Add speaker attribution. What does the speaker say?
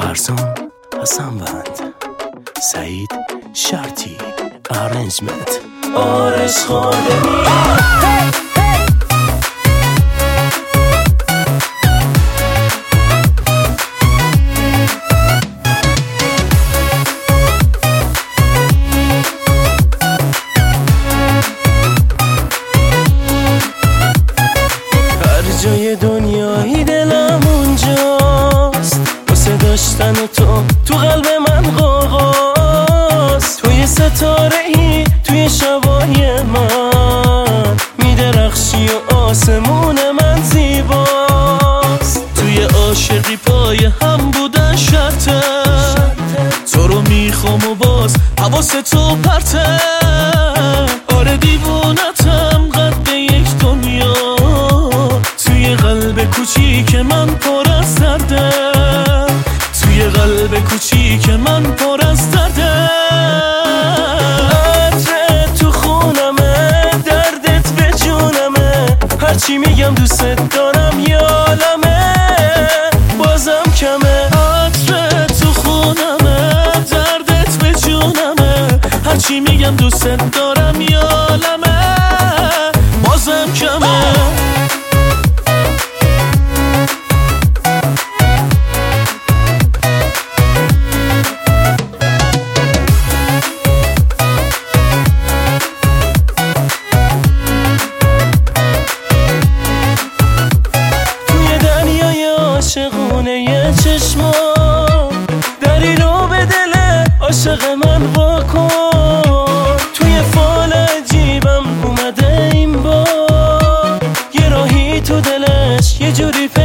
Speaker 1: فرزان حسنوند، سعید شرطی، ارنجمنت آرش خالمی. جای دنیایی دلم اونجاست، واسه داشتن تو قلب من قاقاست. توی ستاره ای توی شبای من میدرخشی و آسمون من زیباست. توی عاشقی پای هم بودن شرطه، تو رو میخوام و باز حواس تو پرته. آره دیوونتم قد یک دنیا، توی قلب کوچیک من پر از درده، توی قلب کوچیک من پر از درده. عطرت تو خونمه، دردت به جونمه، هرچی میگم دوست دارم یالمه، بازم کمه. عطرت تو خونمه، دردت به جونمه، هرچی میگم دوست دارم یالمه، بازم کمه. عاشقونه چشما دری رو به دل عاشق من واکن. توی فال عجیبم اومده این بار، یه راهی تو دلش یه جوری